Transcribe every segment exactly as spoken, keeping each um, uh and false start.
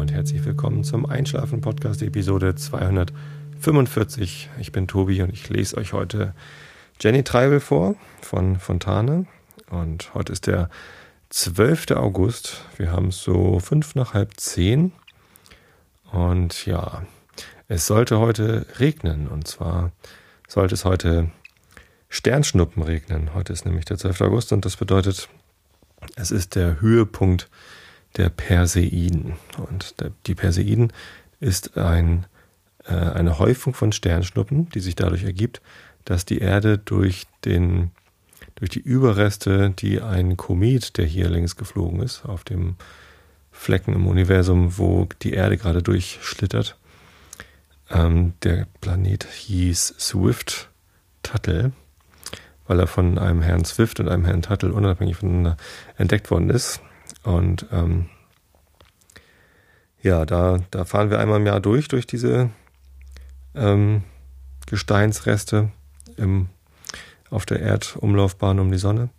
und herzlich willkommen zum Einschlafen-Podcast Episode zweihundertfünfundvierzig. Ich bin Tobi und ich lese euch heute Jenny Treibel vor von Fontane. Und heute ist der zwölfte August. Wir haben es so fünf nach halb zehn. Und ja, es sollte heute regnen. Und zwar sollte es heute Sternschnuppen regnen. Heute ist nämlich der zwölfte August und das bedeutet, es ist der Höhepunkt der Perseiden. Und der, die Perseiden ist ein, äh, eine Häufung von Sternschnuppen, die sich dadurch ergibt, dass die Erde durch, den, durch die Überreste, die ein Komet, der hier längs geflogen ist, auf dem Flecken im Universum, wo die Erde gerade durchschlittert, ähm, der Planet hieß Swift-Tuttle, weil er von einem Herrn Swift und einem Herrn Tuttle unabhängig voneinander entdeckt worden ist. Und ähm, ja, da, da fahren wir einmal im Jahr durch, durch diese ähm, Gesteinsreste im, auf der Erdumlaufbahn um die Sonne.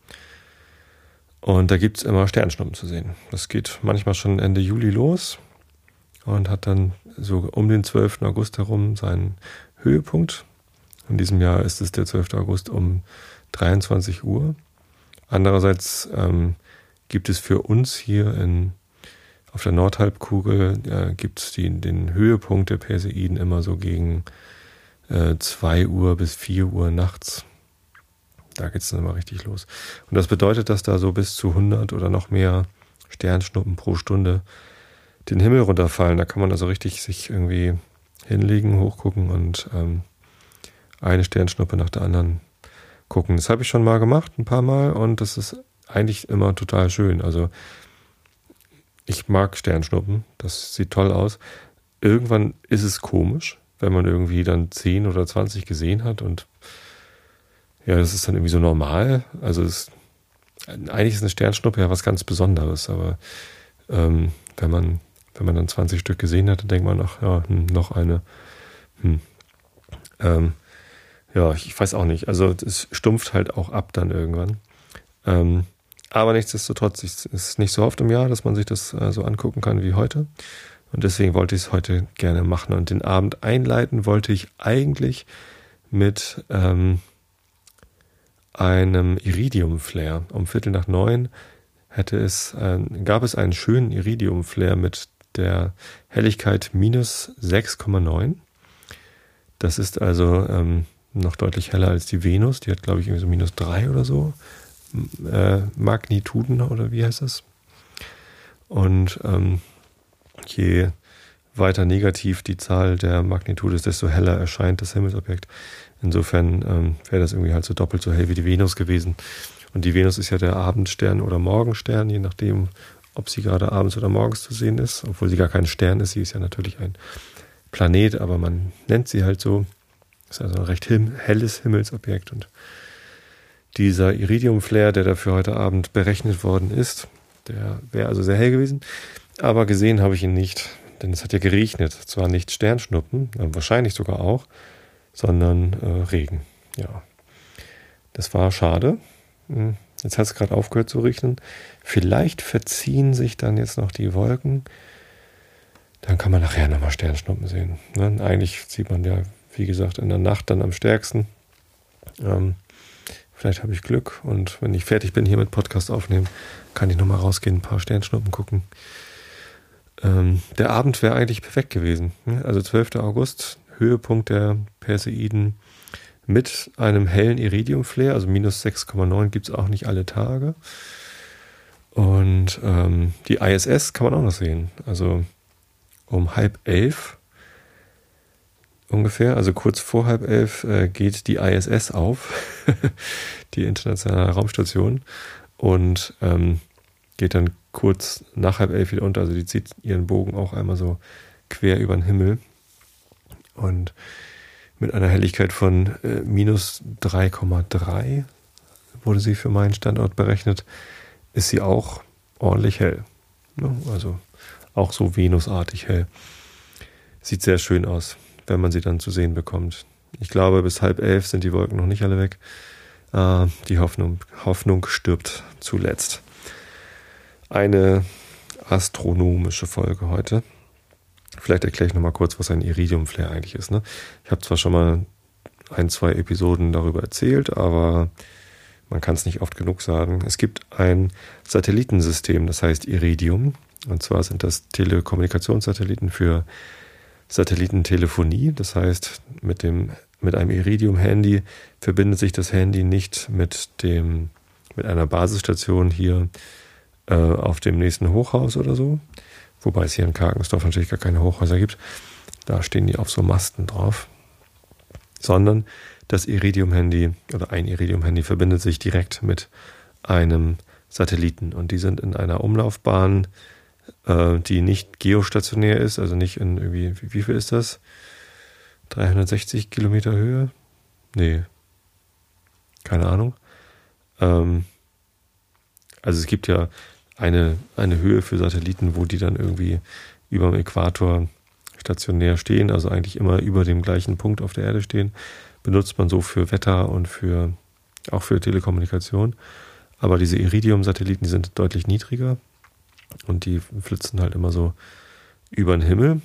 Und da gibt es immer Sternschnuppen zu sehen. Das geht manchmal schon Ende Juli los und hat dann so um den zwölften August herum seinen Höhepunkt. In diesem Jahr ist es der zwölfte August um dreiundzwanzig Uhr. Andererseits ähm, gibt es für uns hier in, auf der Nordhalbkugel äh, gibt es den Höhepunkt der Perseiden immer so gegen äh, zwei Uhr bis vier Uhr nachts. Da geht es dann immer richtig los. Und das bedeutet, dass da so bis zu hundert oder noch mehr Sternschnuppen pro Stunde den Himmel runterfallen. Da kann man also richtig sich irgendwie hinlegen, hochgucken und ähm, eine Sternschnuppe nach der anderen gucken. Das habe ich schon mal gemacht, ein paar Mal, und das ist eigentlich immer total schön. Also ich mag Sternschnuppen, das sieht toll aus. Irgendwann ist es komisch, wenn man irgendwie dann zehn oder zwanzig gesehen hat und ja, das ist dann irgendwie so normal. Also es, eigentlich ist eine Sternschnuppe ja was ganz Besonderes, aber ähm, wenn man wenn man dann zwanzig Stück gesehen hat, dann denkt man, ach ja, hm, noch eine. Hm. Ähm, ja, ich weiß auch nicht. Also es stumpft halt auch ab dann irgendwann. Ähm, aber nichtsdestotrotz es ist nicht so oft im Jahr, dass man sich das äh, so angucken kann wie heute. Und deswegen wollte ich es heute gerne machen. Und den Abend einleiten wollte ich eigentlich mit ähm, einem Iridium-Flare. Um Viertel nach neun hätte es, äh, gab es einen schönen Iridium-Flare mit der Helligkeit minus sechs Komma neun. Das ist also ähm, noch deutlich heller als die Venus. Die hat, glaube ich, irgendwie so minus drei oder so. Äh, Magnituden oder wie heißt das? Und ähm, je weiter negativ die Zahl der Magnitude ist, desto heller erscheint das Himmelsobjekt. Insofern ähm, wäre das irgendwie halt so doppelt so hell wie die Venus gewesen. Und die Venus ist ja der Abendstern oder Morgenstern, je nachdem, ob sie gerade abends oder morgens zu sehen ist. Obwohl sie gar kein Stern ist, sie ist ja natürlich ein Planet, aber man nennt sie halt so. Ist also ein recht him- helles Himmelsobjekt. Und dieser Iridium-Flare, der dafür heute Abend berechnet worden ist, der wäre also sehr hell gewesen. Aber gesehen habe ich ihn nicht, denn es hat ja geregnet. Zwar nicht Sternschnuppen, wahrscheinlich sogar auch, sondern äh, Regen. Ja, das war schade. Jetzt hat es gerade aufgehört zu regnen. Vielleicht verziehen sich dann jetzt noch die Wolken. Dann kann man nachher nochmal Sternschnuppen sehen. Ne? Eigentlich sieht man ja, wie gesagt, in der Nacht dann am stärksten. Ähm, vielleicht habe ich Glück und wenn ich fertig bin hier mit Podcast aufnehmen, kann ich nochmal rausgehen, ein paar Sternschnuppen gucken. Ähm, der Abend wäre eigentlich perfekt gewesen. Ne? Also zwölfter August, Höhepunkt der Perseiden mit einem hellen Iridium-Flare, also minus sechs Komma neun gibt es auch nicht alle Tage. Und ähm, die I S S kann man auch noch sehen. Also um halb elf ungefähr, also kurz vor halb elf, äh, geht die I S S auf, die internationale Raumstation, und ähm, geht dann kurz nach halb elf wieder unter. Also die zieht ihren Bogen auch einmal so quer über den Himmel. Und mit einer Helligkeit von äh, minus drei Komma drei wurde sie für meinen Standort berechnet, ist sie auch ordentlich hell. Ne? Also auch so venusartig hell. Sieht sehr schön aus, wenn man sie dann zu sehen bekommt. Ich glaube, bis halb elf sind die Wolken noch nicht alle weg. Äh, die Hoffnung, Hoffnung stirbt zuletzt. Eine astronomische Folge heute. Vielleicht erkläre ich nochmal kurz, was ein Iridium-Flare eigentlich ist. Ne? Ich habe zwar schon mal ein, zwei Episoden darüber erzählt, aber man kann es nicht oft genug sagen. Es gibt ein Satellitensystem, das heißt Iridium. Und zwar sind das Telekommunikationssatelliten für Satellitentelefonie. Das heißt, mit dem, mit einem Iridium-Handy verbindet sich das Handy nicht mit dem, mit einer Basisstation hier äh, auf dem nächsten Hochhaus oder so. Wobei es hier in Karkensdorf natürlich gar keine Hochhäuser gibt. Da stehen die auf so Masten drauf. Sondern das Iridium-Handy oder ein Iridium-Handy verbindet sich direkt mit einem Satelliten. Und die sind in einer Umlaufbahn, äh, die nicht geostationär ist, also nicht in irgendwie, wie, wie viel ist das? dreihundertsechzig Kilometer Höhe? Nee, keine Ahnung. Ähm, also es gibt ja eine, eine Höhe für Satelliten, wo die dann irgendwie über dem Äquator stationär stehen, also eigentlich immer über dem gleichen Punkt auf der Erde stehen, benutzt man so für Wetter und für auch für Telekommunikation. Aber diese Iridium-Satelliten, die sind deutlich niedriger und die flitzen halt immer so über den Himmel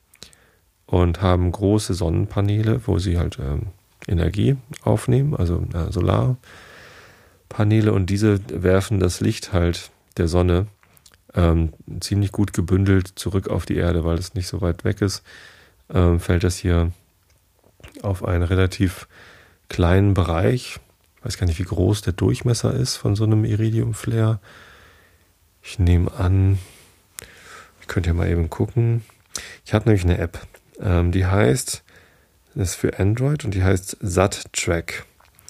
und haben große Sonnenpaneele, wo sie halt ähm, Energie aufnehmen, also äh, Solarpaneele, und diese werfen das Licht halt der Sonne ähm, ziemlich gut gebündelt zurück auf die Erde, weil es nicht so weit weg ist, ähm, fällt das hier auf einen relativ kleinen Bereich. Ich weiß gar nicht, wie groß der Durchmesser ist von so einem Iridium-Flare. Ich nehme an, ich könnte ja mal eben gucken. Ich habe nämlich eine App, ähm, die heißt, das ist für Android und die heißt SatTrack.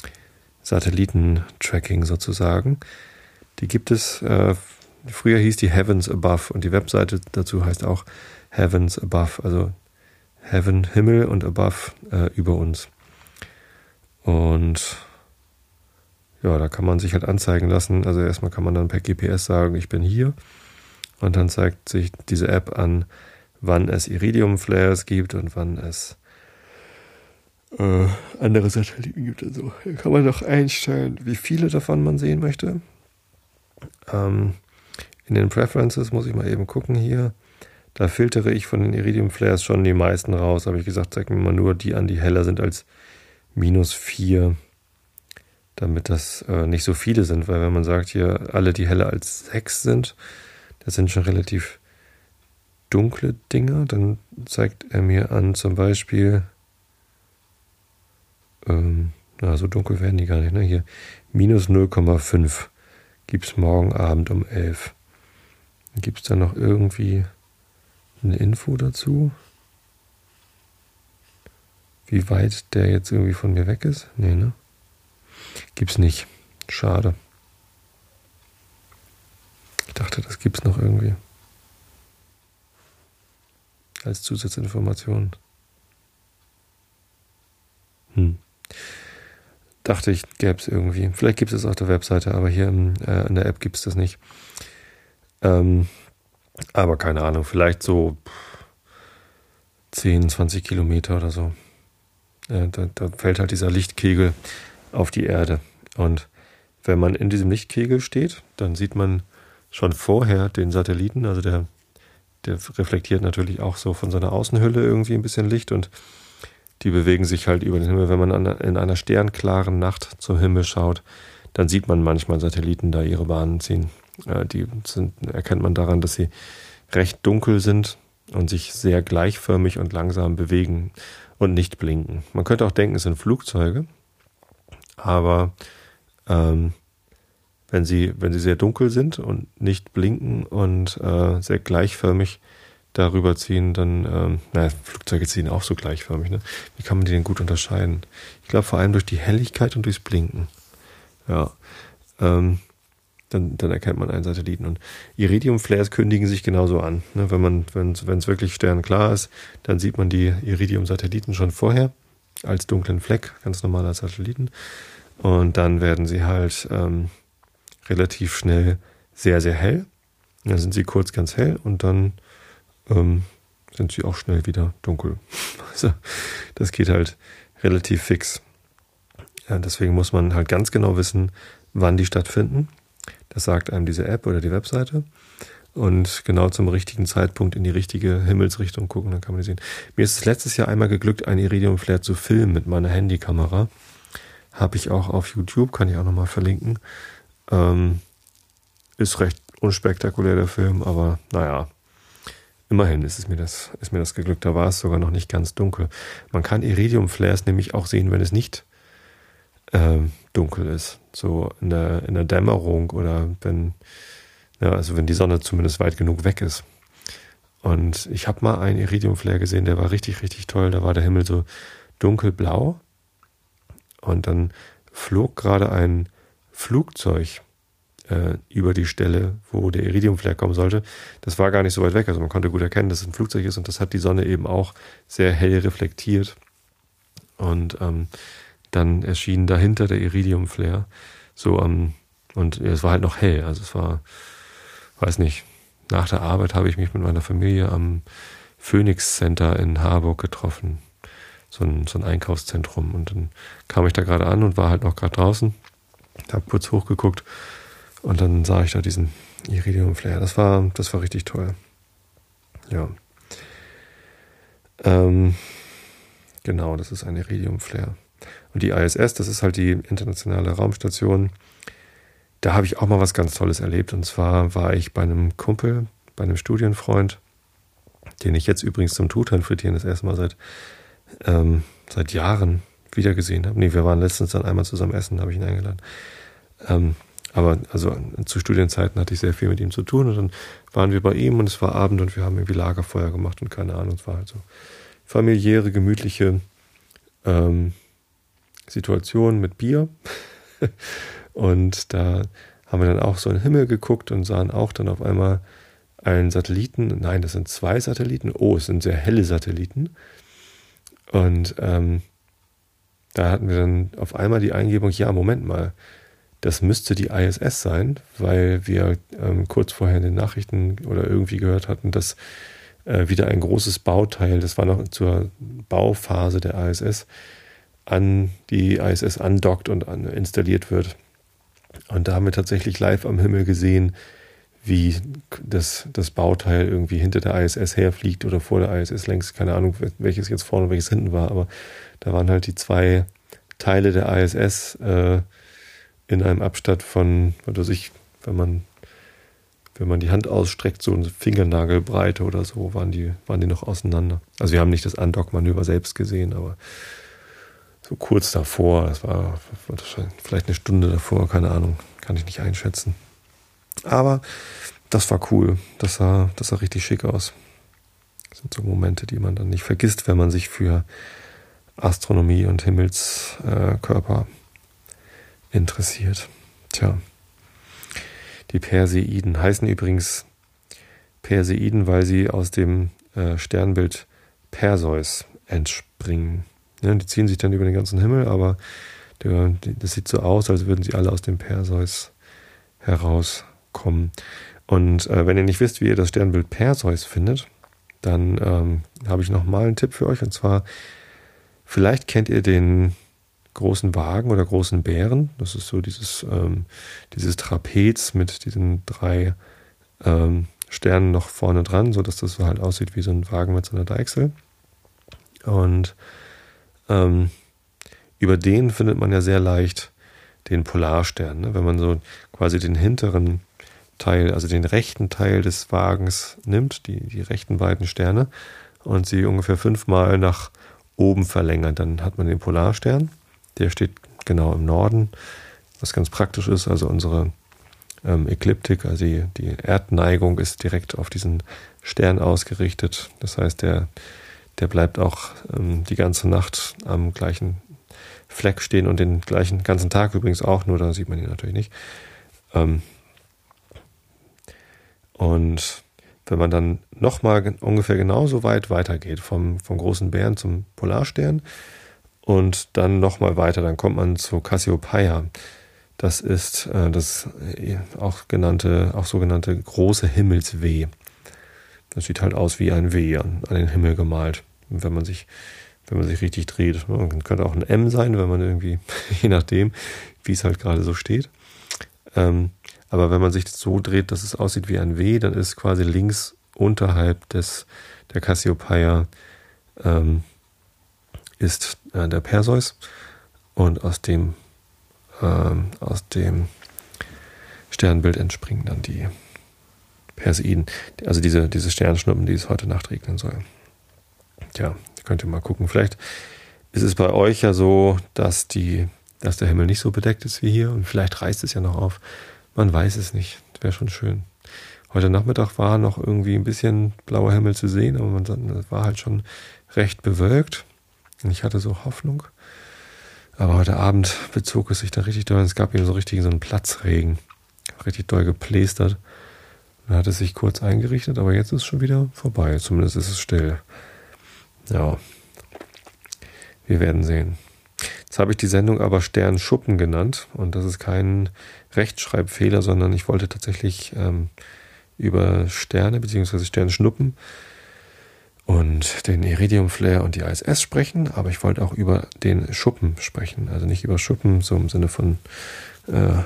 Satellitentracking sozusagen. Die gibt es, äh, früher hieß die Heavens Above und die Webseite dazu heißt auch Heavens Above, also Heaven, Himmel und Above äh, über uns. Und ja, da kann man sich halt anzeigen lassen. Also erstmal kann man dann per G P S sagen, ich bin hier. Und dann zeigt sich diese App an, wann es Iridium-Flares gibt und wann es äh, andere Satelliten gibt. Also da kann man noch einstellen, wie viele davon man sehen möchte. Ähm, in den Preferences muss ich mal eben gucken hier. Da filtere ich von den Iridium-Flares schon die meisten raus. Habe ich gesagt, zeig mir mal nur die an, die heller sind als minus vier. Damit das äh, nicht so viele sind. Weil wenn man sagt hier, alle, die heller als sechs sind, das sind schon relativ dunkle Dinger. Dann zeigt er mir an zum Beispiel, ähm, na, so dunkel werden die gar nicht, ne? Hier, minus null Komma fünf gibt es morgen Abend um elf. Gibt es da noch irgendwie eine Info dazu? Wie weit der jetzt irgendwie von mir weg ist? Nee, ne? Gibt's nicht. Schade. Ich dachte, das gibt's noch irgendwie. Als Zusatzinformation. Hm. Dachte ich, gäbe es irgendwie. Vielleicht gibt es es auf der Webseite, aber hier in, äh, in der App gibt es das nicht. Ähm, aber keine Ahnung, vielleicht so zehn, zwanzig Kilometer oder so. Äh, da, da fällt halt dieser Lichtkegel auf die Erde. Und wenn man in diesem Lichtkegel steht, dann sieht man schon vorher den Satelliten, also der, der reflektiert natürlich auch so von seiner Außenhülle irgendwie ein bisschen Licht und die bewegen sich halt über den Himmel. Wenn man an, in einer sternklaren Nacht zum Himmel schaut, dann sieht man manchmal Satelliten da ihre Bahnen ziehen. Äh, die sind, erkennt man daran, dass sie recht dunkel sind und sich sehr gleichförmig und langsam bewegen und nicht blinken. Man könnte auch denken, es sind Flugzeuge, aber ähm, wenn sie, wenn sie sehr dunkel sind und nicht blinken und äh, sehr gleichförmig darüber ziehen, dann, ähm, naja, Flugzeuge ziehen auch so gleichförmig, ne? Wie kann man die denn gut unterscheiden? Ich glaube vor allem durch die Helligkeit und durchs Blinken. Ja, ähm, dann, dann erkennt man einen Satelliten. Und Iridium-Flares kündigen sich genauso an. Ne? Wenn man, wenn es wirklich sternklar ist, dann sieht man die Iridium-Satelliten schon vorher als dunklen Fleck, ganz normaler Satelliten. Und dann werden sie halt ähm, relativ schnell sehr, sehr hell. Dann sind sie kurz ganz hell und dann ähm, sind sie auch schnell wieder dunkel. Also das geht halt relativ fix. Ja, deswegen muss man halt ganz genau wissen, wann die stattfinden. Das sagt einem diese App oder die Webseite. und genau zum richtigen Zeitpunkt in die richtige Himmelsrichtung gucken, dann kann man die sehen. Mir ist es letztes Jahr einmal geglückt, ein Iridium-Flare zu filmen mit meiner Handykamera. Habe ich auch auf YouTube, kann ich auch nochmal verlinken. Ähm, ist recht unspektakulär, der Film, aber naja, immerhin ist es mir das, ist mir das geglückt. Da war es sogar noch nicht ganz dunkel. Man kann Iridium-Flares nämlich auch sehen, wenn es nicht ähm, dunkel ist. So in der, in der Dämmerung oder wenn, ja, also wenn die Sonne zumindest weit genug weg ist. Und ich habe mal einen Iridium-Flare gesehen, der war richtig, richtig toll. Da war der Himmel so dunkelblau und dann flog gerade ein Flugzeug äh, über die Stelle, wo der Iridium-Flare kommen sollte. Das war gar nicht so weit weg, also man konnte gut erkennen, dass es ein Flugzeug ist und das hat die Sonne eben auch sehr hell reflektiert. Und ähm, dann erschien dahinter der Iridium-Flare so am, ähm, und es war halt noch hell, also es war, weiß nicht, nach der Arbeit habe ich mich mit meiner Familie am Phoenix Center in Harburg getroffen. So ein, so ein Einkaufszentrum. Und dann kam ich da gerade an und war halt noch gerade draußen. Habe kurz hochgeguckt und dann sah ich da diesen Iridium-Flare. Das war, das war richtig toll. Ja. Ähm, genau, das ist ein Iridium-Flare. Und die I S S, das ist halt die internationale Raumstation. Da habe ich auch mal was ganz Tolles erlebt. Und zwar war ich bei einem Kumpel, bei einem Studienfreund, den ich jetzt übrigens zum Truthahn-Frittieren das erste Mal seit, ähm, seit Jahren wieder gesehen habe. Nee, wir waren letztens dann einmal zusammen essen, habe ich ihn eingeladen. Ähm, aber also zu Studienzeiten hatte ich sehr viel mit ihm zu tun. Und dann waren wir bei ihm und es war Abend und wir haben irgendwie Lagerfeuer gemacht und keine Ahnung. Es war halt so familiäre, gemütliche ähm, Situation mit Bier. Und da haben wir dann auch so in den Himmel geguckt und sahen auch dann auf einmal einen Satelliten. Nein, das sind zwei Satelliten. Oh, es sind sehr helle Satelliten. Und ähm, da hatten wir dann auf einmal die Eingebung, ja, Moment mal, das müsste die I S S sein, weil wir ähm, kurz vorher in den Nachrichten oder irgendwie gehört hatten, dass äh, wieder ein großes Bauteil, das war noch zur Bauphase der I S S, an die I S S andockt und an, installiert wird. Und da haben wir tatsächlich live am Himmel gesehen, wie das, das Bauteil irgendwie hinter der I S S herfliegt oder vor der I S S längs, keine Ahnung, welches jetzt vorne und welches hinten war, aber da waren halt die zwei Teile der I S S äh, in einem Abstand von, was weiß ich, wenn man, wenn man die Hand ausstreckt, so eine Fingernagelbreite oder so, waren die, waren die noch auseinander. Also wir haben nicht das Andockmanöver selbst gesehen, aber so kurz davor, das war vielleicht eine Stunde davor, keine Ahnung, kann ich nicht einschätzen. Aber das war cool, das sah, das sah richtig schick aus. Das sind so Momente, die man dann nicht vergisst, wenn man sich für Astronomie und Himmelskörper äh, interessiert. Tja, die Perseiden heißen übrigens Perseiden, weil sie aus dem äh, Sternbild Perseus entspringen. Ja, die ziehen sich dann über den ganzen Himmel, aber der, das sieht so aus, als würden sie alle aus dem Perseus herauskommen. Und äh, wenn ihr nicht wisst, wie ihr das Sternbild Perseus findet, dann ähm, habe ich nochmal einen Tipp für euch. Und zwar, vielleicht kennt ihr den großen Wagen oder großen Bären. Das ist so dieses, ähm, dieses Trapez mit diesen drei ähm, Sternen noch vorne dran, sodass das so halt aussieht wie so ein Wagen mit so einer Deichsel. Und Ähm, über den findet man ja sehr leicht den Polarstern. Ne? Wenn man so quasi den hinteren Teil, also den rechten Teil des Wagens nimmt, die, die rechten beiden Sterne, und sie ungefähr fünfmal nach oben verlängert, dann hat man den Polarstern. Der steht genau im Norden, was ganz praktisch ist. Also unsere ähm, Ekliptik, also die, die Erdneigung ist direkt auf diesen Stern ausgerichtet. Das heißt, der Der bleibt auch ähm, die ganze Nacht am gleichen Fleck stehen und den gleichen ganzen Tag übrigens auch, nur da sieht man ihn natürlich nicht. Ähm, und wenn man dann nochmal ge- ungefähr genauso weit weitergeht, vom, vom großen Bären zum Polarstern und dann nochmal weiter, dann kommt man zu Cassiopeia. Das ist äh, das äh, auch genannte, auch sogenannte große Himmelsweh. Das sieht halt aus wie ein W an, an den Himmel gemalt. Und wenn man sich, wenn man sich richtig dreht. Man könnte auch ein M sein, wenn man irgendwie, je nachdem, wie es halt gerade so steht. Ähm, Aber wenn man sich das so dreht, dass es aussieht wie ein W, dann ist quasi links unterhalb des, der Cassiopeia ähm, ist äh, der Perseus und aus dem, ähm, aus dem Sternbild entspringen dann die Perseiden, also diese, diese Sternschnuppen, die es heute Nacht regnen soll. Tja, könnt ihr mal gucken. Vielleicht ist es bei euch ja so, dass, die, dass der Himmel nicht so bedeckt ist wie hier und vielleicht reißt es ja noch auf. Man weiß es nicht. Wäre schon schön. Heute Nachmittag war noch irgendwie ein bisschen blauer Himmel zu sehen, aber man das war halt schon recht bewölkt. Und ich hatte so Hoffnung. Aber heute Abend bezog es sich da richtig doll. Es gab eben so richtig so einen Platzregen. Richtig doll geplästert. Dann hat es sich kurz eingerichtet, aber jetzt ist es schon wieder vorbei. Zumindest ist es still. Ja. Wir werden sehen. Jetzt habe ich die Sendung aber Sternschuppen genannt. Und das ist kein Rechtschreibfehler, sondern ich wollte tatsächlich ähm, über Sterne bzw. Sternschnuppen und den Iridium-Flare und die I S S sprechen, aber ich wollte auch über den Schuppen sprechen. Also nicht über Schuppen, so im Sinne von äh,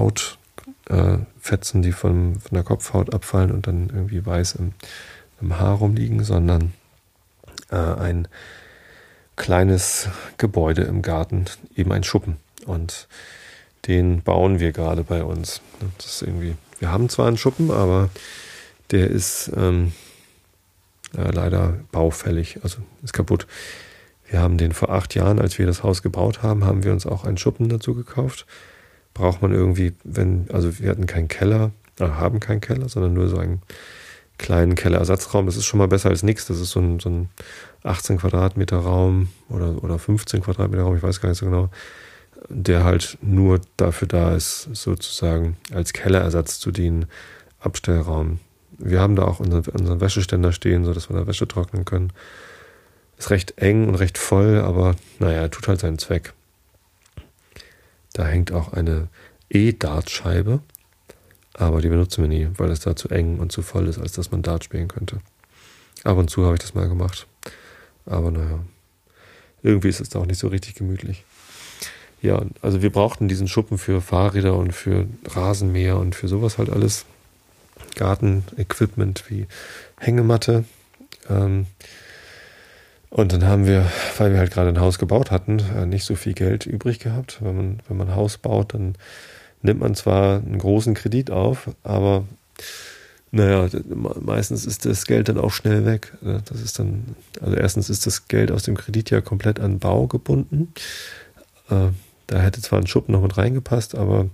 Hautfetzen, äh, die von, von der Kopfhaut abfallen und dann irgendwie weiß im, im Haar rumliegen, sondern äh, ein kleines Gebäude im Garten, eben ein Schuppen. Und den bauen wir gerade bei uns. Das ist irgendwie, wir haben zwar einen Schuppen, aber der ist ähm, ja, leider baufällig, also ist kaputt. Wir haben den vor acht Jahren, als wir das Haus gebaut haben, haben wir uns auch einen Schuppen dazu gekauft. Braucht man irgendwie, wenn, also wir hatten keinen Keller, äh, haben keinen Keller, sondern nur so einen kleinen Kellerersatzraum. Das ist schon mal besser als nichts. Das ist so ein, so ein achtzehn Quadratmeter Raum oder, oder fünfzehn Quadratmeter Raum, ich weiß gar nicht so genau, der halt nur dafür da ist, sozusagen als Kellerersatz zu dienen, Abstellraum. Wir haben da auch unseren, unseren Wäscheständer stehen, sodass wir da Wäsche trocknen können. Ist recht eng und recht voll, aber naja, tut halt seinen Zweck. Da hängt auch eine E-Dartscheibe, aber die benutzen wir nie, weil es da zu eng und zu voll ist, als dass man Dart spielen könnte. Ab und zu habe ich das mal gemacht. Aber naja, irgendwie ist es da auch nicht so richtig gemütlich. Ja, also wir brauchten diesen Schuppen für Fahrräder und für Rasenmäher und für sowas halt alles. Gartenequipment wie Hängematte. Ähm, und dann haben wir, weil wir halt gerade ein Haus gebaut hatten, nicht so viel Geld übrig gehabt. Wenn man, wenn man ein Haus baut, dann nimmt man zwar einen großen Kredit auf, aber naja, meistens ist das Geld dann auch schnell weg. Das ist dann, also erstens ist das Geld aus dem Kredit ja komplett an Bau gebunden. Äh, Da hätte zwar ein Schuppen noch mit reingepasst, aber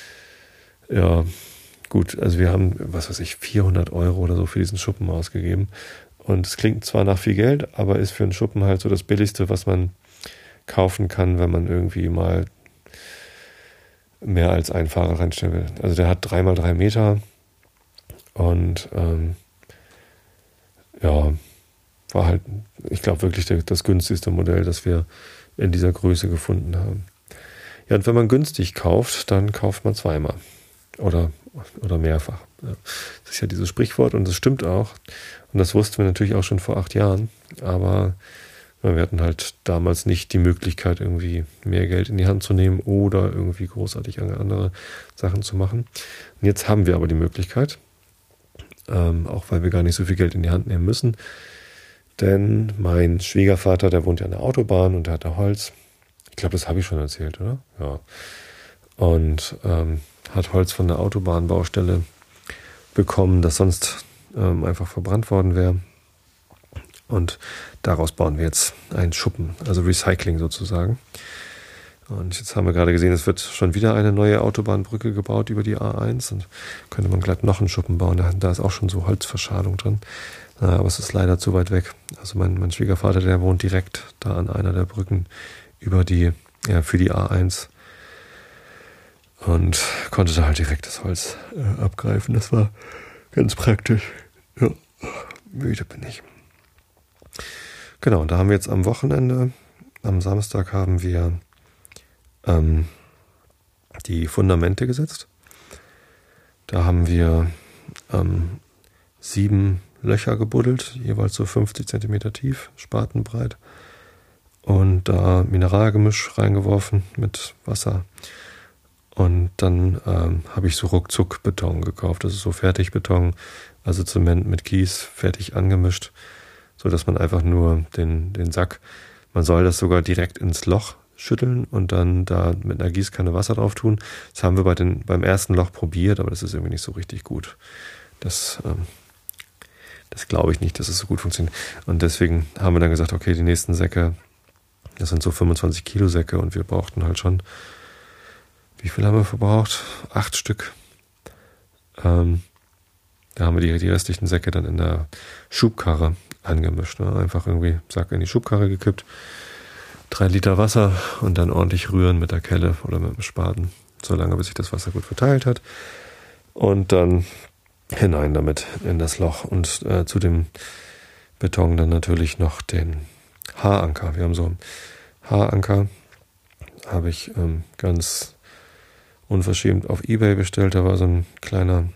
ja, gut, also wir haben, was weiß ich, vierhundert Euro oder so für diesen Schuppen ausgegeben. Und es klingt zwar nach viel Geld, aber ist für einen Schuppen halt so das Billigste, was man kaufen kann, wenn man irgendwie mal mehr als einen Fahrer reinstellen will. Also der hat drei mal drei Meter und ähm, ja, war halt, ich glaube wirklich das günstigste Modell, das wir in dieser Größe gefunden haben. Ja, und wenn man günstig kauft, dann kauft man zweimal oder, oder mehrfach. Ja. Das ist ja dieses Sprichwort und das stimmt auch. Und das wussten wir natürlich auch schon vor acht Jahren. Aber wir hatten halt damals nicht die Möglichkeit, irgendwie mehr Geld in die Hand zu nehmen oder irgendwie großartig andere Sachen zu machen. Und jetzt haben wir aber die Möglichkeit, ähm, auch weil wir gar nicht so viel Geld in die Hand nehmen müssen. Denn mein Schwiegervater, der wohnt ja an der Autobahn und der hat da Holz. Ich glaube, das habe ich schon erzählt, oder? Ja. Und ähm, hat Holz von der Autobahnbaustelle bekommen, das sonst ähm, einfach verbrannt worden wäre. Und daraus bauen wir jetzt einen Schuppen, also Recycling sozusagen. Und jetzt haben wir gerade gesehen, es wird schon wieder eine neue Autobahnbrücke gebaut über die A eins und könnte man glatt noch einen Schuppen bauen. Da, da ist auch schon so Holzverschalung drin. Aber es ist leider zu weit weg. Also mein, mein Schwiegervater, der wohnt direkt da an einer der Brücken über die, ja, für die A eins und konnte da halt direkt das Holz äh, abgreifen. Das war ganz praktisch. Ja, müde bin ich. Genau, und da haben wir jetzt am Wochenende, am Samstag haben wir ähm, die Fundamente gesetzt. Da haben wir ähm, sieben Löcher gebuddelt, jeweils so fünfzig Zentimeter tief, spatenbreit. Und da Mineralgemisch reingeworfen mit Wasser Und dann ähm, habe ich so ruckzuck Beton gekauft. Das ist so Fertigbeton, also Zement mit Kies, fertig angemischt, so dass man einfach nur den, den Sack, man soll das sogar direkt ins Loch schütteln und dann da mit einer Gießkanne Wasser drauf tun. Das haben wir bei den, beim ersten Loch probiert, aber das ist irgendwie nicht so richtig gut. Das, ähm, das glaube ich nicht, dass es so gut funktioniert. Und deswegen haben wir dann gesagt, okay, die nächsten Säcke, das sind so fünfundzwanzig Kilo Säcke und wir brauchten halt schon, wie viel haben wir verbraucht? Acht Stück. Ähm, da haben wir die, die restlichen Säcke dann in der Schubkarre angemischt. Ne? Einfach irgendwie Sack in die Schubkarre gekippt, drei Liter Wasser und dann ordentlich rühren mit der Kelle oder mit dem Spaten, solange bis sich das Wasser gut verteilt hat. Und dann hinein damit in das Loch und äh, zu dem Beton dann natürlich noch den Haaranker. Wir haben so einen Haaranker, habe ich ähm, ganz unverschämt auf eBay bestellt. Da war so ein kleiner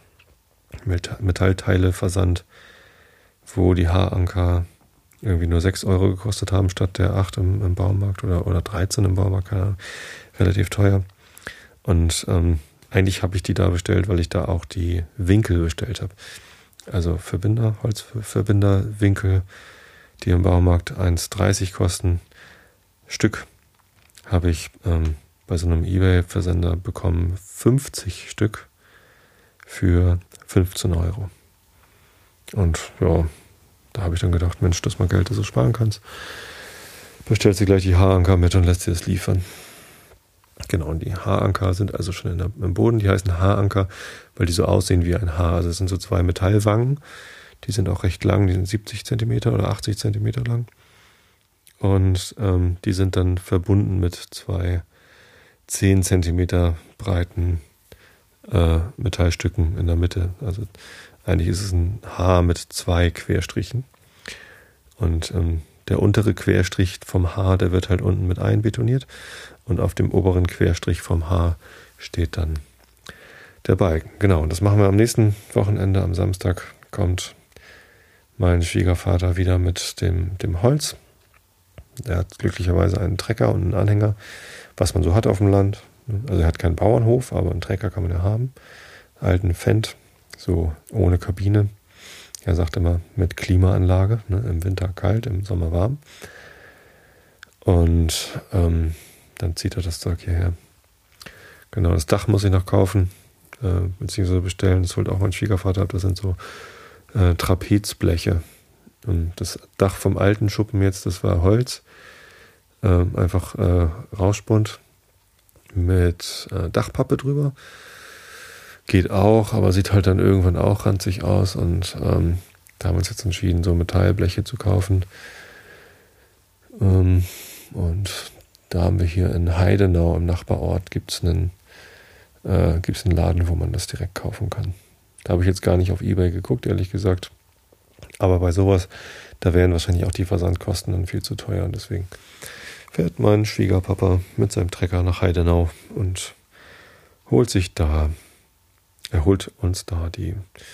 Metallteile-Versand, wo die Haaranker irgendwie nur sechs Euro gekostet haben, statt der acht im, im Baumarkt oder, oder dreizehn im Baumarkt, keine Ahnung, relativ teuer. Und ähm, eigentlich habe ich die da bestellt, weil ich da auch die Winkel bestellt habe. Also Verbinder, Holzverbinder, Winkel, die im Baumarkt eins dreißig kosten. Stück habe ich ähm, bei so einem eBay-Versender bekommen, fünfzig Stück für fünfzehn Euro. Und ja, da habe ich dann gedacht, Mensch, dass man Geld so sparen kannst. Bestellt sie gleich die Haaranker mit und lässt sie das liefern. Genau, und die Haaranker sind also schon in der, im Boden. Die heißen Haaranker, weil die so aussehen wie ein Haar. Also es sind so zwei Metallwangen. Die sind auch recht lang. Die sind siebzig Zentimeter oder achtzig Zentimeter lang. Und ähm, die sind dann verbunden mit zwei zehn Zentimeter breiten äh, Metallstücken in der Mitte. Also eigentlich ist es ein Haar mit zwei Querstrichen. Und ähm, der untere Querstrich vom Haar, der wird halt unten mit einbetoniert. Und auf dem oberen Querstrich vom Haar steht dann der Balken. Genau, und das machen wir am nächsten Wochenende. Am Samstag kommt mein Schwiegervater wieder mit dem, dem Holz. Er hat glücklicherweise einen Trecker und einen Anhänger, was man so hat auf dem Land. Also er hat keinen Bauernhof, aber einen Trecker kann man ja haben. Alten Fendt, so ohne Kabine. Er sagt immer mit Klimaanlage, ne, im Winter kalt, im Sommer warm. Und ähm, dann zieht er das Zeug hierher. Genau, das Dach muss ich noch kaufen, äh, beziehungsweise bestellen. Das holt auch mein Schwiegervater ab. Das sind so äh, Trapezbleche. Und das Dach vom alten Schuppen jetzt, das war Holz. Äh, einfach äh, Rauschbund mit äh, Dachpappe drüber. Geht auch, aber sieht halt dann irgendwann auch ranzig aus. Und ähm, da haben wir uns jetzt entschieden, so Metallbleche zu kaufen. Ähm, und da haben wir hier in Heidenau im Nachbarort gibt es einen, äh, gibt's einen Laden, wo man das direkt kaufen kann. Da habe ich jetzt gar nicht auf eBay geguckt, ehrlich gesagt. Aber bei sowas, da wären wahrscheinlich auch die Versandkosten dann viel zu teuer. Und deswegen fährt mein Schwiegerpapa mit seinem Trecker nach Heidenau und holt sich da, er holt uns da die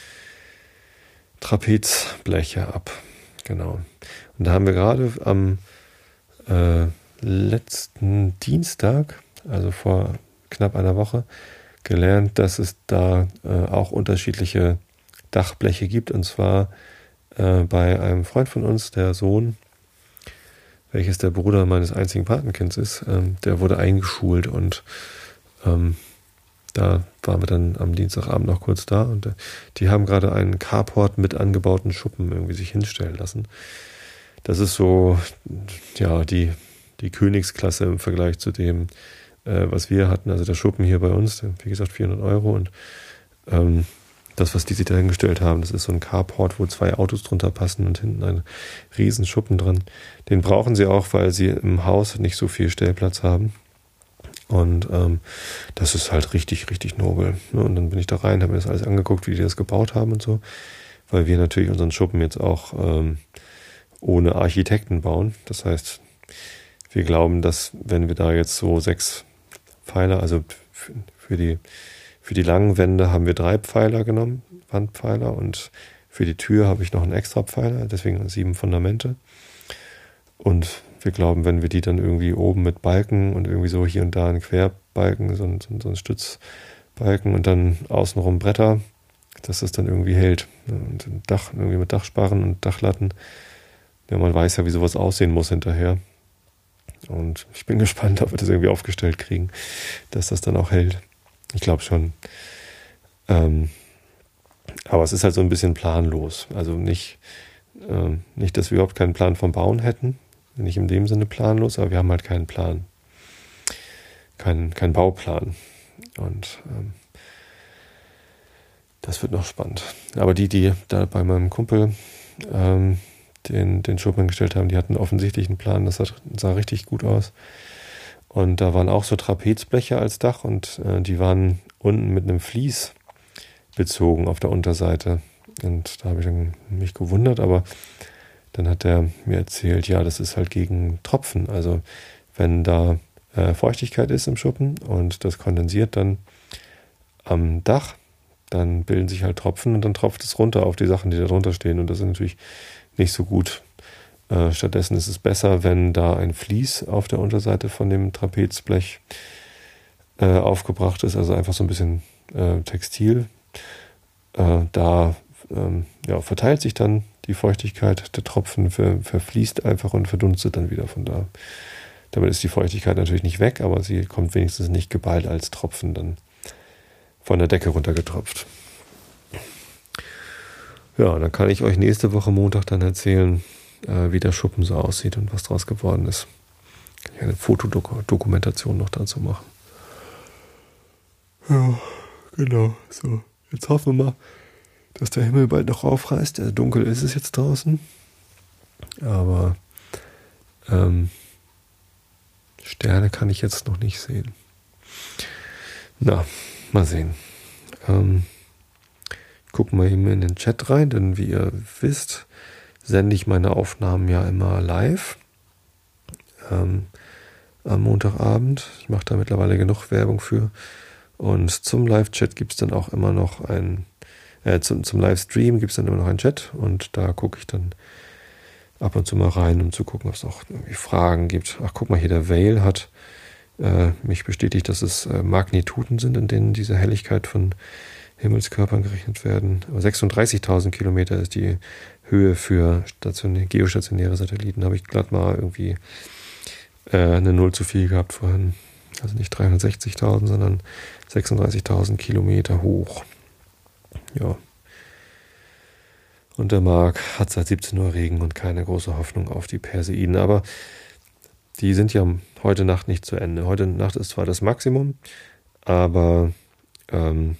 Trapezbleche ab. Genau. Und da haben wir gerade am äh, letzten Dienstag, also vor knapp einer Woche, gelernt, dass es da äh, auch unterschiedliche Dachbleche gibt. Und zwar äh, bei einem Freund von uns, der Sohn, welches der Bruder meines einzigen Patenkinds ist, ähm, der wurde eingeschult und ähm, da waren wir dann am Dienstagabend noch kurz da und äh, die haben gerade einen Carport mit angebauten Schuppen irgendwie sich hinstellen lassen. Das ist so, ja, die, die Königsklasse im Vergleich zu dem, äh, was wir hatten. Also der Schuppen hier bei uns, wie gesagt, vierhundert Euro und ähm, das, was die sich da hingestellt haben, das ist so ein Carport, wo zwei Autos drunter passen und hinten ein riesen Schuppen dran. Den brauchen sie auch, weil sie im Haus nicht so viel Stellplatz haben. Und ähm, das ist halt richtig, richtig nobel. Ne? Und dann bin ich da rein, habe mir das alles angeguckt, wie die das gebaut haben und so. Weil wir natürlich unseren Schuppen jetzt auch ähm, ohne Architekten bauen. Das heißt, wir glauben, dass wenn wir da jetzt so sechs Pfeiler, also für die Für die langen Wände haben wir drei Pfeiler genommen, Wandpfeiler, und für die Tür habe ich noch einen extra Pfeiler, deswegen sieben Fundamente. Und wir glauben, wenn wir die dann irgendwie oben mit Balken und irgendwie so hier und da einen Balken, so ein, so ein Stützbalken und dann außenrum Bretter, dass das dann irgendwie hält. Und ein Dach, irgendwie mit Dachsparren und Dachlatten. Ja, man weiß ja, wie sowas aussehen muss hinterher. Und ich bin gespannt, ob wir das irgendwie aufgestellt kriegen, dass das dann auch hält. Ich glaube schon. Ähm, aber es ist halt so ein bisschen planlos. Also nicht, ähm, nicht, dass wir überhaupt keinen Plan vom Bauen hätten. Nicht in dem Sinne planlos, aber wir haben halt keinen Plan. Keinen kein Bauplan. Und ähm, das wird noch spannend. Aber die, die da bei meinem Kumpel ähm, den, den Schuppen gestellt haben, die hatten offensichtlich einen Plan. Das sah richtig gut aus. Und da waren auch so Trapezbleche als Dach und äh, die waren unten mit einem Vlies bezogen auf der Unterseite. Und da habe ich dann mich gewundert, aber dann hat er mir erzählt, ja, das ist halt gegen Tropfen. Also wenn da äh, Feuchtigkeit ist im Schuppen und das kondensiert dann am Dach, dann bilden sich halt Tropfen und dann tropft es runter auf die Sachen, die da drunter stehen. Und das ist natürlich nicht so gut. Äh, stattdessen ist es besser, wenn da ein Vlies auf der Unterseite von dem Trapezblech äh, aufgebracht ist, also einfach so ein bisschen äh, Textil. Äh, da ähm, ja, verteilt sich dann die Feuchtigkeit, der Tropfen ver, verfließt einfach und verdunstet dann wieder von da. Damit ist die Feuchtigkeit natürlich nicht weg, aber sie kommt wenigstens nicht geballt als Tropfen dann von der Decke runtergetropft. Ja, dann kann ich euch nächste Woche Montag dann erzählen, äh, wie der Schuppen so aussieht und was draus geworden ist. Kann ich eine Fotodokumentation noch dazu machen. Ja, genau. So, jetzt hoffen wir mal, dass der Himmel bald noch aufreißt. Also dunkel ist es jetzt draußen. Aber ähm, Sterne kann ich jetzt noch nicht sehen. Na, mal sehen. Ähm, gucken wir eben in den Chat rein, denn wie ihr wisst, sende ich meine Aufnahmen ja immer live ähm, am Montagabend. Ich mache da mittlerweile genug Werbung für. Und zum Live-Chat gibt es dann auch immer noch ein, äh, zum, zum Livestream gibt es dann immer noch einen Chat und da gucke ich dann ab und zu mal rein, um zu gucken, ob es auch irgendwie Fragen gibt. Ach, guck mal, hier der Vale hat äh, mich bestätigt, dass es äh, Magnituden sind, in denen diese Helligkeit von Himmelskörpern gerechnet werden. sechsunddreißigtausend Kilometer ist die Höhe für stationä- geostationäre Satelliten. Habe ich glatt mal irgendwie äh, eine Null zu viel gehabt vorhin. Also nicht dreihundertsechzigtausend, sondern sechsunddreißigtausend Kilometer hoch. Ja. Und der Mark hat seit siebzehn Uhr Regen und keine große Hoffnung auf die Perseiden. Aber die sind ja heute Nacht nicht zu Ende. Heute Nacht ist zwar das Maximum, aber ähm,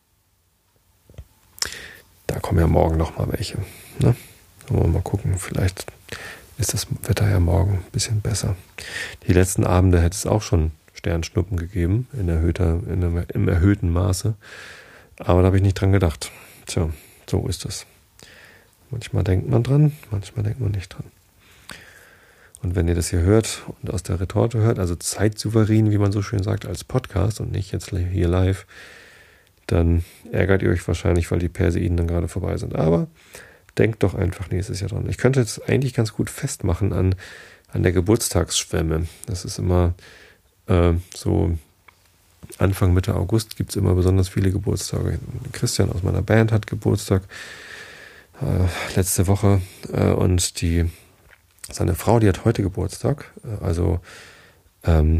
da kommen ja morgen noch mal welche. Ne? Wollen wir mal gucken, vielleicht ist das Wetter ja morgen ein bisschen besser. Die letzten Abende hätte es auch schon Sternschnuppen gegeben, in erhöhter, in einem, im erhöhten Maße. Aber da habe ich nicht dran gedacht. Tja, so ist das. Manchmal denkt man dran, manchmal denkt man nicht dran. Und wenn ihr das hier hört und aus der Retorte hört, also zeitsouverän, wie man so schön sagt, als Podcast und nicht jetzt hier live, dann ärgert ihr euch wahrscheinlich, weil die Perseiden dann gerade vorbei sind. Aber denkt doch einfach nächstes Jahr dran. Ich könnte jetzt eigentlich ganz gut festmachen an, an der Geburtstagsschwemme. Das ist immer äh, so Anfang, Mitte August gibt es immer besonders viele Geburtstage. Christian aus meiner Band hat Geburtstag äh, letzte Woche äh, und die seine Frau, die hat heute Geburtstag. Äh, also ähm,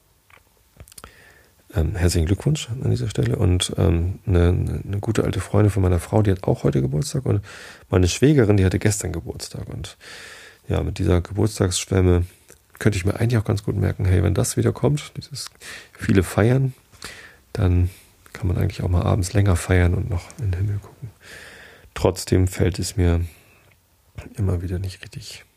ähm, herzlichen Glückwunsch an dieser Stelle. Und ähm, eine, eine gute alte Freundin von meiner Frau, die hat auch heute Geburtstag. Und meine Schwägerin, die hatte gestern Geburtstag. Und ja, mit dieser Geburtstagsschwemme könnte ich mir eigentlich auch ganz gut merken, hey, wenn das wieder kommt, dieses viele Feiern, dann kann man eigentlich auch mal abends länger feiern und noch in den Himmel gucken. Trotzdem fällt es mir immer wieder nicht richtig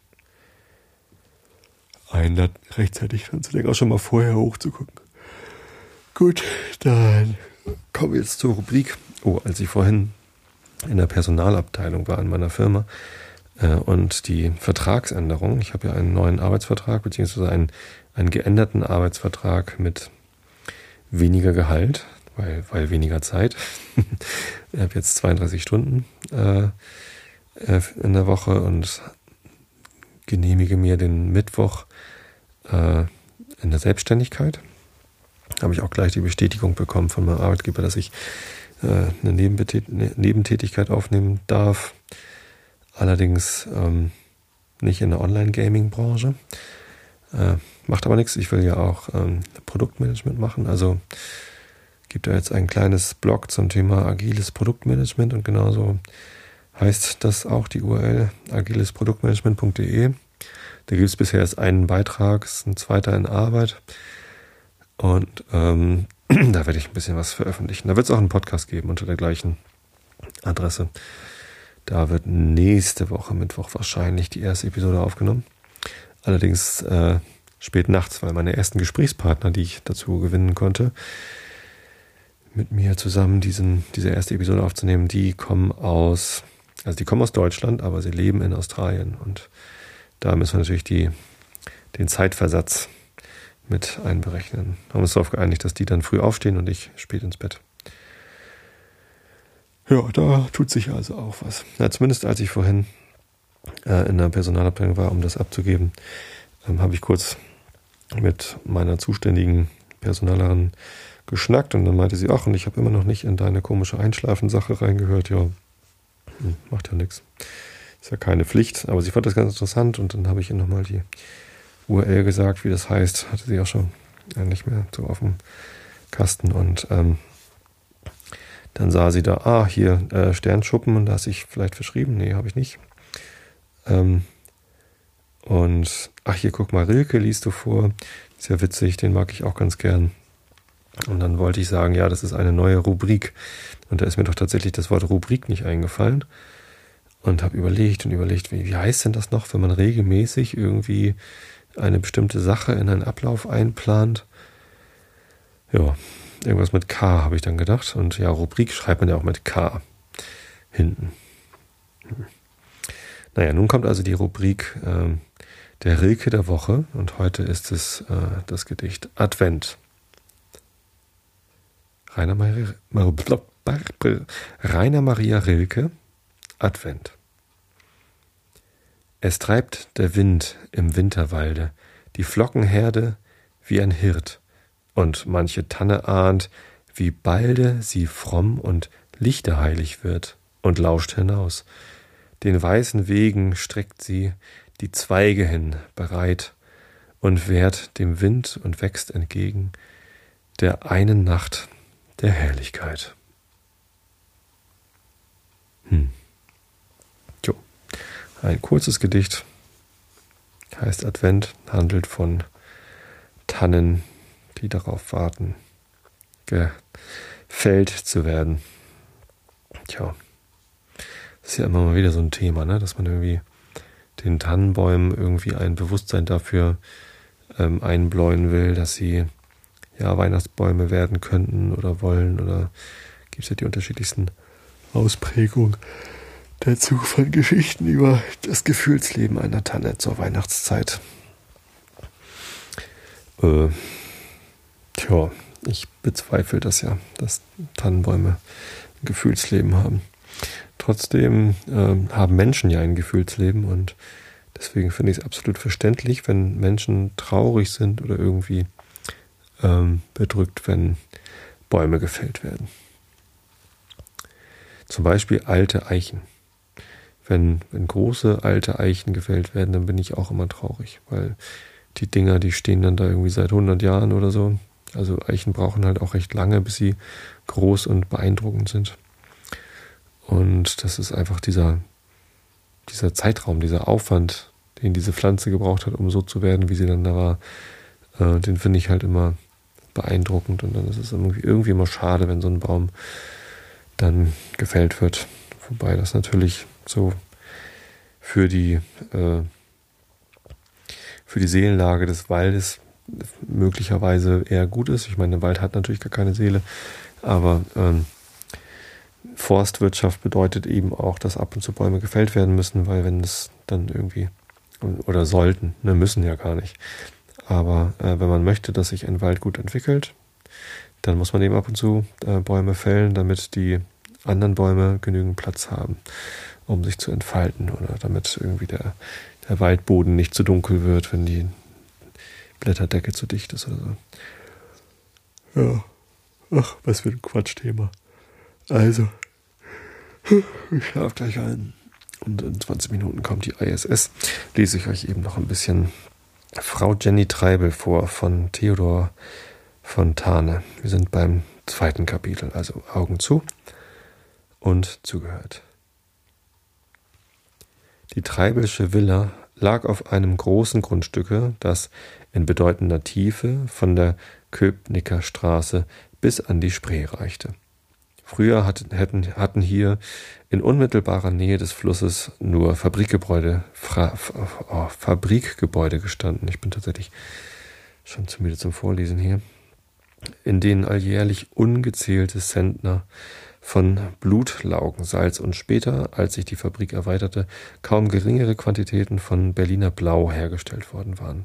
ein, da rechtzeitig dran zu denken, auch schon mal vorher hochzugucken. Gut, dann kommen wir jetzt zur Rubrik. Oh, als ich vorhin in der Personalabteilung war in meiner Firma, und die Vertragsänderung, ich habe ja einen neuen Arbeitsvertrag, beziehungsweise einen, einen geänderten Arbeitsvertrag mit weniger Gehalt, weil, weil weniger Zeit. Ich habe jetzt zweiunddreißig Stunden äh, in der Woche und genehmige mir den Mittwoch äh, in der Selbstständigkeit. habe ich auch gleich die Bestätigung bekommen von meinem Arbeitgeber, dass ich äh, eine Nebenbetät- eine Nebentätigkeit aufnehmen darf. Allerdings ähm, nicht in der Online-Gaming-Branche. Äh, macht aber nichts. Ich will ja auch ähm, Produktmanagement machen. Also gibt da jetzt ein kleines Blog zum Thema agiles Produktmanagement und genauso heißt das auch die U R L agilesproduktmanagement punkt de. Da gibt es bisher erst einen Beitrag, es ist ein zweiter in Arbeit und ähm, da werde ich ein bisschen was veröffentlichen. Da wird es auch einen Podcast geben unter der gleichen Adresse. Da wird nächste Woche Mittwoch wahrscheinlich die erste Episode aufgenommen. Allerdings äh, spät nachts, weil meine ersten Gesprächspartner, die ich dazu gewinnen konnte, mit mir zusammen diesen, diese erste Episode aufzunehmen, die kommen aus, also die kommen aus Deutschland, aber sie leben in Australien und da müssen wir natürlich die, den Zeitversatz mit einberechnen. Wir haben uns darauf geeinigt, dass die dann früh aufstehen und ich spät ins Bett. Ja, da tut sich also auch was. Ja, zumindest als ich vorhin äh, in der Personalabteilung war, um das abzugeben, ähm, habe ich kurz mit meiner zuständigen Personalerin geschnackt und dann meinte sie, ach, und ich habe immer noch nicht in deine komische Einschlafen-Sache reingehört. Ja, hm, macht ja nichts. Ist ja keine Pflicht, aber sie fand das ganz interessant und dann habe ich ihr nochmal die U R L gesagt, wie das heißt. Hatte sie auch schon äh, nicht mehr so auf dem Kasten und ähm, dann sah sie da, ah, hier äh, Sternschuppen und da hast du dich vielleicht verschrieben. Nee, habe ich nicht. Ähm, und ach, hier guck mal, Rilke liest du vor. Ist ja witzig, den mag ich auch ganz gern. Und dann wollte ich sagen, ja, das ist eine neue Rubrik. Und da ist mir doch tatsächlich das Wort Rubrik nicht eingefallen. Und habe überlegt und überlegt, wie, wie heißt denn das noch, wenn man regelmäßig irgendwie eine bestimmte Sache in einen Ablauf einplant? Ja, irgendwas mit K habe ich dann gedacht. Und ja, Rubrik schreibt man ja auch mit K hinten. Hm. Naja, nun kommt also die Rubrik äh, der Rilke der Woche. Und heute ist es äh, das Gedicht Advent. Rainer Maria, Rainer Maria Rilke, Advent. Es treibt der Wind im Winterwalde, die Flockenherde wie ein Hirt, und manche Tanne ahnt, wie balde sie fromm und lichterheilig wird und lauscht hinaus. Den weißen Wegen streckt sie die Zweige hin, bereit, und wehrt dem Wind und wächst entgegen der einen Nacht der Herrlichkeit. Hm. Jo. Ein kurzes Gedicht, heißt Advent, handelt von Tannen, die darauf warten, gefällt zu werden. Tja, das ist ja immer mal wieder so ein Thema, ne? Dass man irgendwie den Tannenbäumen irgendwie ein Bewusstsein dafür ähm, einbläuen will, dass sie ja Weihnachtsbäume werden könnten oder wollen, oder gibt es ja die unterschiedlichsten Ausprägungen dazu von Geschichten über das Gefühlsleben einer Tanne zur Weihnachtszeit. Äh, tja, ich bezweifle das ja, dass Tannenbäume ein Gefühlsleben haben. Trotzdem äh, haben Menschen ja ein Gefühlsleben und deswegen finde ich es absolut verständlich, wenn Menschen traurig sind oder irgendwie ähm, bedrückt, wenn Bäume gefällt werden. Zum Beispiel alte Eichen. Wenn, wenn große alte Eichen gefällt werden, dann bin ich auch immer traurig, weil die Dinger, die stehen dann da irgendwie seit hundert Jahren oder so. Also Eichen brauchen halt auch recht lange, bis sie groß und beeindruckend sind. Und das ist einfach dieser, dieser Zeitraum, dieser Aufwand, den diese Pflanze gebraucht hat, um so zu werden, wie sie dann da war, äh, den finde ich halt immer beeindruckend. Und dann ist es irgendwie, irgendwie immer schade, wenn so ein Baum dann gefällt wird. Wobei das natürlich so für die, äh, für die Seelenlage des Waldes möglicherweise eher gut ist. Ich meine, der Wald hat natürlich gar keine Seele, aber ähm, Forstwirtschaft bedeutet eben auch, dass ab und zu Bäume gefällt werden müssen, weil wenn es dann irgendwie, oder sollten, ne, müssen ja gar nicht, aber äh, wenn man möchte, dass sich ein Wald gut entwickelt, dann muss man eben ab und zu äh, Bäume fällen, damit die anderen Bäume genügend Platz haben, um sich zu entfalten, oder damit irgendwie der, der Waldboden nicht zu dunkel wird, wenn die Blätterdecke zu dicht ist oder so. Ja, ach, was für ein Quatschthema. Also, ich schlafe gleich ein und in zwanzig Minuten kommt die I S S. Lese ich euch eben noch ein bisschen Frau Jenny Treibel vor von Theodor Fontane. Wir sind beim zweiten Kapitel, also Augen zu und zugehört. Die Treibelsche Villa lag auf einem großen Grundstücke, das in bedeutender Tiefe von der Köpnicker Straße bis an die Spree reichte. Früher hatten, hätten, hatten hier in unmittelbarer Nähe des Flusses nur Fabrikgebäude, Fra, oh, Fabrikgebäude gestanden. Ich bin tatsächlich schon zu müde zum Vorlesen hier, in denen alljährlich ungezählte Zentner von Blutlaugensalz und später, als sich die Fabrik erweiterte, kaum geringere Quantitäten von Berliner Blau hergestellt worden waren.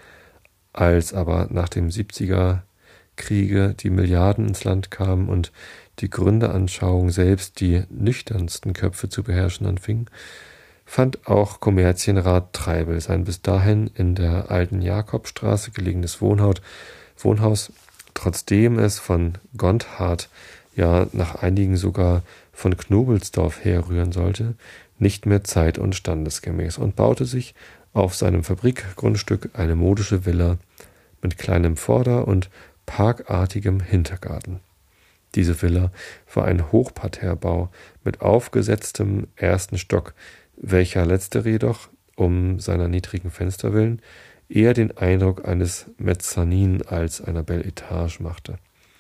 Als aber nach dem siebziger Kriege die Milliarden ins Land kamen und die Gründeranschauung selbst die nüchternsten Köpfe zu beherrschen anfing, fand auch Kommerzienrat Treibel sein bis dahin in der alten Jakobstraße gelegenes Wohnhaus, Wohnhaus, trotzdem es von Gondhardt, ja nach einigen sogar von Knobelsdorf herrühren sollte, nicht mehr zeit- und standesgemäß und baute sich auf seinem Fabrikgrundstück eine modische Villa mit kleinem Vorder- und parkartigem Hintergarten. Diese Villa war ein Hochparterrebau mit aufgesetztem ersten Stock, welcher letztere jedoch, um seiner niedrigen Fenster willen, eher den Eindruck eines Mezzanin als einer Belle Etage machte.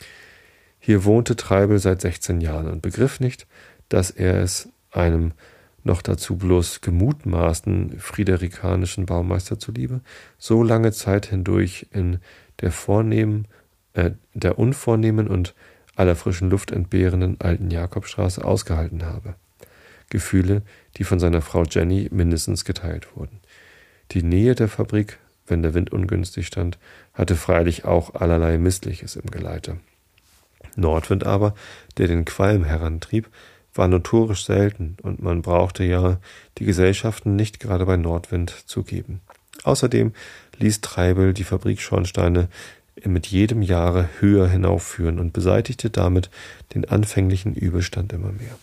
Hier wohnte Treibel seit sechzehn Jahren und begriff nicht, dass er es einem noch dazu bloß gemutmaßten friederikanischen Baumeister zuliebe so lange Zeit hindurch in der vornehmen, äh, der unvornehmen und aller frischen Luft entbehrenden alten Jakobstraße ausgehalten habe. Gefühle, die von seiner Frau Jenny mindestens geteilt wurden. Die Nähe der Fabrik, wenn der Wind ungünstig stand, hatte freilich auch allerlei Missliches im Geleite. Nordwind aber, der den Qualm herantrieb, war notorisch selten und man brauchte ja die Gesellschaften nicht gerade bei Nordwind zu geben. Außerdem ließ Treibel die Fabrikschornsteine mit jedem Jahre höher hinaufführen und beseitigte damit den anfänglichen Übelstand immer mehr.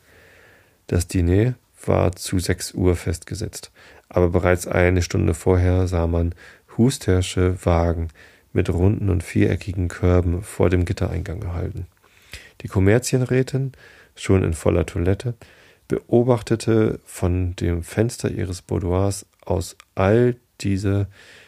Das Diner war zu sechs Uhr festgesetzt, aber bereits eine Stunde vorher sah man Hustersche Wagen mit runden und viereckigen Körben vor dem Gittereingang gehalten. Die Kommerzienrätin, schon in voller Toilette, beobachtete von dem Fenster ihres Boudoirs aus all diese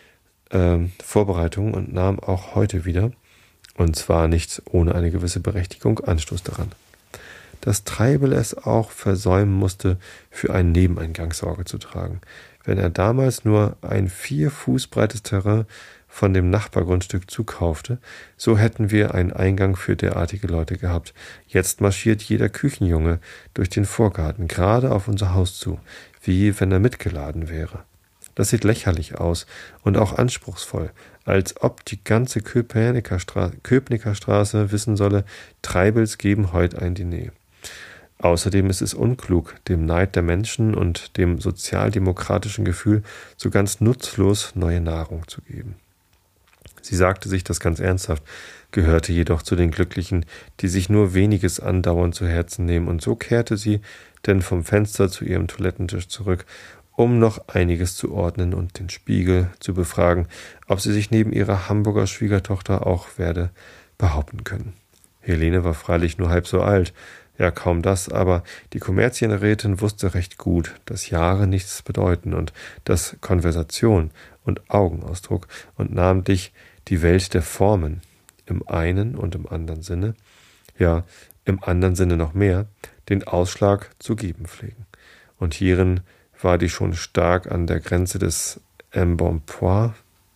ähm, Vorbereitungen und nahm auch heute wieder, und zwar nicht ohne eine gewisse Berechtigung, Anstoß daran. Dass Treibel es auch versäumen musste, für einen Nebeneingang Sorge zu tragen. Wenn er damals nur ein vier Fuß breites Terrain von dem Nachbargrundstück zukaufte, so hätten wir einen Eingang für derartige Leute gehabt. Jetzt marschiert jeder Küchenjunge durch den Vorgarten, gerade auf unser Haus zu, wie wenn er mitgeladen wäre. Das sieht lächerlich aus und auch anspruchsvoll, als ob die ganze Köpnicker Straße, Köpnicker Straße wissen solle, Treibels geben heute ein Diner. Außerdem ist es unklug, dem Neid der Menschen und dem sozialdemokratischen Gefühl so ganz nutzlos neue Nahrung zu geben. Sie sagte sich das ganz ernsthaft, gehörte jedoch zu den Glücklichen, die sich nur weniges andauernd zu Herzen nehmen, und so kehrte sie denn vom Fenster zu ihrem Toilettentisch zurück, um noch einiges zu ordnen und den Spiegel zu befragen, ob sie sich neben ihrer Hamburger Schwiegertochter auch werde behaupten können. Helene war freilich nur halb so alt, ja kaum das, aber die Kommerzienrätin wusste recht gut, dass Jahre nichts bedeuten und dass Konversation und Augenausdruck und namentlich die Welt der Formen im einen und im anderen Sinne, ja im anderen Sinne noch mehr, den Ausschlag zu geben pflegen. Und hierin war die schon stark an der Grenze des Embonpoint,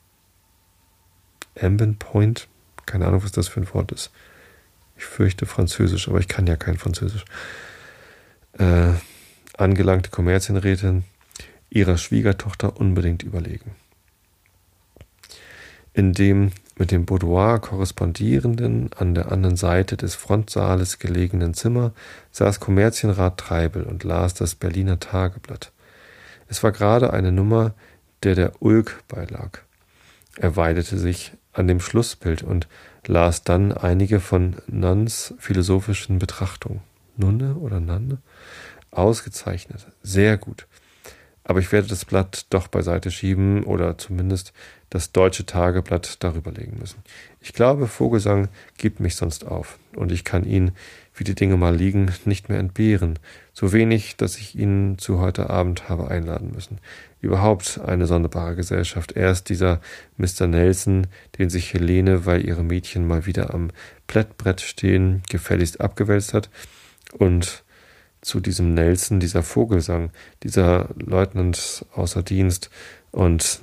Embonpoint, keine Ahnung, was das für ein Wort ist. Ich fürchte Französisch, aber ich kann ja kein Französisch. Äh, angelangte Kommerzienrätin ihrer Schwiegertochter unbedingt überlegen. In dem mit dem Boudoir korrespondierenden, an der anderen Seite des Frontsaales gelegenen Zimmer saß Kommerzienrat Treibel und las das Berliner Tageblatt. Es war gerade eine Nummer, der der Ulk beilag. Er weidete sich an dem Schlussbild und las dann einige von Nunns philosophischen Betrachtungen. Nunne oder Nanne? Ausgezeichnet, sehr gut. Aber ich werde das Blatt doch beiseite schieben oder zumindest das Deutsche Tageblatt darüber legen müssen. Ich glaube, Vogelsang gibt mich sonst auf und ich kann ihn, wie die Dinge mal liegen, nicht mehr entbehren. So wenig, dass ich ihn zu heute Abend habe einladen müssen. Überhaupt eine sonderbare Gesellschaft. Erst dieser Mister Nelson, den sich Helene, weil ihre Mädchen mal wieder am Plättbrett stehen, gefälligst abgewälzt hat, und zu diesem Nelson, dieser Vogelsang, dieser Leutnant außer Dienst und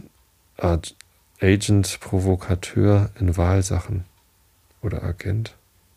Agent, Provokateur in Wahlsachen oder Agent.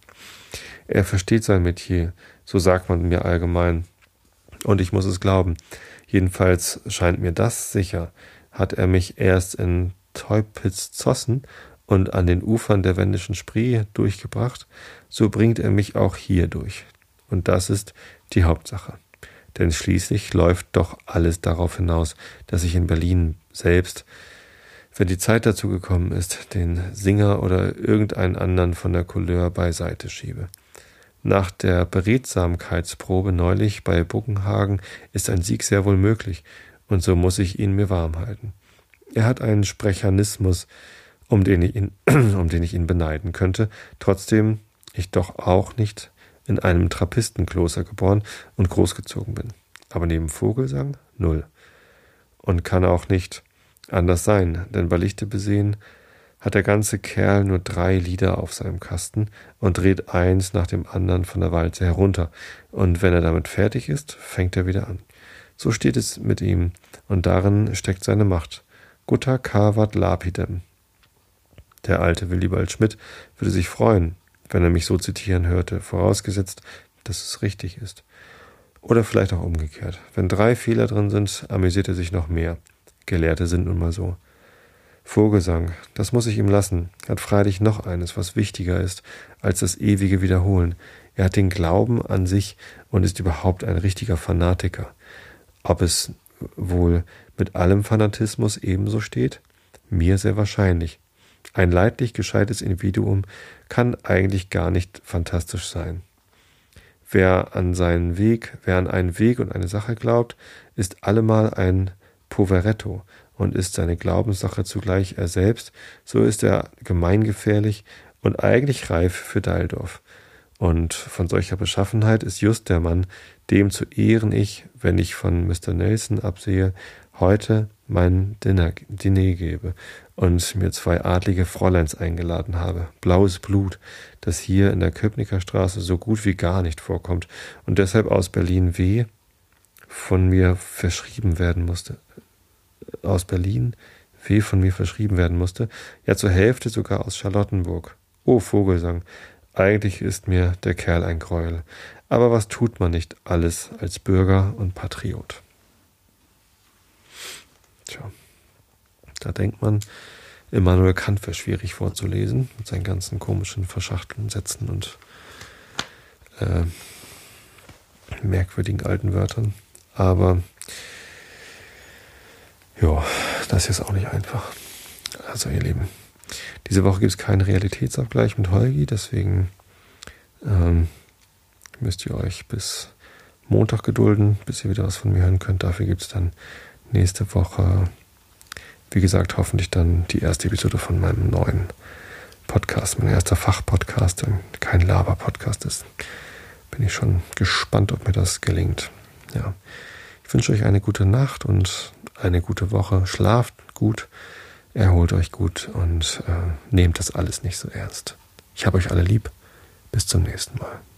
Er versteht sein Metier, so sagt man mir allgemein. Und ich muss es glauben. Jedenfalls scheint mir das sicher. Hat er mich erst in Teupitz-Zossen und an den Ufern der Wendischen Spree durchgebracht, so bringt er mich auch hier durch. Und das ist die Hauptsache. Denn schließlich läuft doch alles darauf hinaus, dass ich in Berlin selbst, wenn die Zeit dazu gekommen ist, den Singer oder irgendeinen anderen von der Couleur beiseite schiebe. Nach der Beredsamkeitsprobe neulich bei Buggenhagen ist ein Sieg sehr wohl möglich, und so muss ich ihn mir warm halten. Er hat einen Sprechernismus, um den ich ihn, um den ich ihn beneiden könnte, trotzdem ich doch auch nicht in einem Trappistenkloster geboren und großgezogen bin. Aber neben Vogelsang null. Und kann auch nicht anders sein, denn bei Lichte besehen hat der ganze Kerl nur drei Lieder auf seinem Kasten und dreht eins nach dem anderen von der Walze herunter. Und wenn er damit fertig ist, fängt er wieder an. So steht es mit ihm, und darin steckt seine Macht. Gutta cavat lapidem. Der alte Willibald Schmidt würde sich freuen, wenn er mich so zitieren hörte, vorausgesetzt, dass es richtig ist. Oder vielleicht auch umgekehrt. Wenn drei Fehler drin sind, amüsiert er sich noch mehr. Gelehrte sind nun mal so. Vogelsang, das muss ich ihm lassen, hat freilich noch eines, was wichtiger ist als das ewige Wiederholen. Er hat den Glauben an sich und ist überhaupt ein richtiger Fanatiker. Ob es wohl mit allem Fanatismus ebenso steht? Mir sehr wahrscheinlich. Ein leidlich gescheites Individuum kann eigentlich gar nicht fantastisch sein. Wer an seinen Weg, wer an einen Weg und eine Sache glaubt, ist allemal ein Poveretto und ist seine Glaubenssache zugleich er selbst, so ist er gemeingefährlich und eigentlich reif für Deildorf. Und von solcher Beschaffenheit ist just der Mann, dem zu Ehren ich, wenn ich von Mister Nelson absehe, heute mein Diner, Diner gebe und mir zwei adlige Fräuleins eingeladen habe. Blaues Blut, das hier in der Köpnicker Straße so gut wie gar nicht vorkommt und deshalb aus Berlin W. von mir verschrieben werden musste. Aus Berlin W. von mir verschrieben werden musste, ja zur Hälfte sogar aus Charlottenburg. Oh, Vogelsang, eigentlich ist mir der Kerl ein Gräuel. Aber was tut man nicht alles als Bürger und Patriot? Tja, da denkt man, Immanuel Kant wäre schwierig vorzulesen, mit seinen ganzen komischen verschachtelten Sätzen und äh, merkwürdigen alten Wörtern. Aber ja, das ist auch nicht einfach. Also ihr Lieben, diese Woche gibt es keinen Realitätsabgleich mit Holgi, deswegen ähm, müsst ihr euch bis Montag gedulden, bis ihr wieder was von mir hören könnt. Dafür gibt es dann nächste Woche, wie gesagt, hoffentlich dann die erste Episode von meinem neuen Podcast, mein erster Fachpodcast, der kein Laber-Podcast ist. Bin ich schon gespannt, ob mir das gelingt. Ja, ich wünsche euch eine gute Nacht und eine gute Woche. Schlaft gut, erholt euch gut und äh, nehmt das alles nicht so ernst. Ich habe euch alle lieb. Bis zum nächsten Mal.